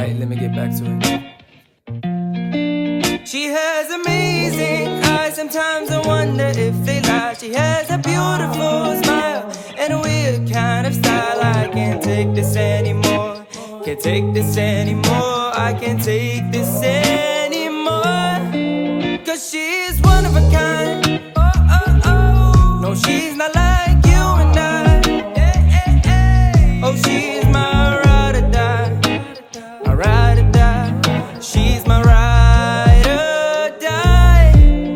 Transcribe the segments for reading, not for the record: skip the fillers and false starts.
Alright, let me get back to it. She has amazing eyes, sometimes I wonder if they lie. She has a beautiful smile and a weird kind of style. I can't take this anymore, can't take this anymore, I can't take this anymore. Cause she's one of a kind, oh, oh, oh. No, she's not like you and I, oh, she's my ride or die, my ride or die. She's my ride or die.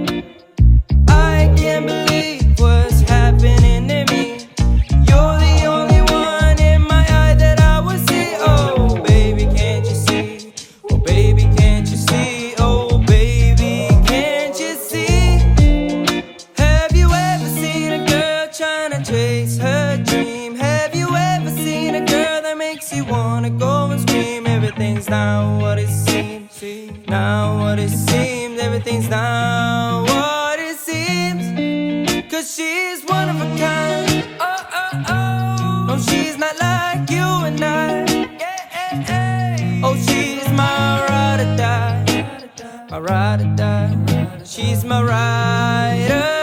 I can't believe what's happening to me. You're the only one in my eye that I will see. Oh, baby, can't you see? Oh, baby, can't you see? Oh, baby, can't you see? Have you ever seen a girl trying to chase her dream? Have you ever seen a girl that makes you wanna go and scream? Everything's not what it seems, not what it seems. Everything's not what it seems. Cause she's one of a kind, oh, oh, oh. No, she's not like you and I, oh, she's my ride or die, my ride or die. She's my ride or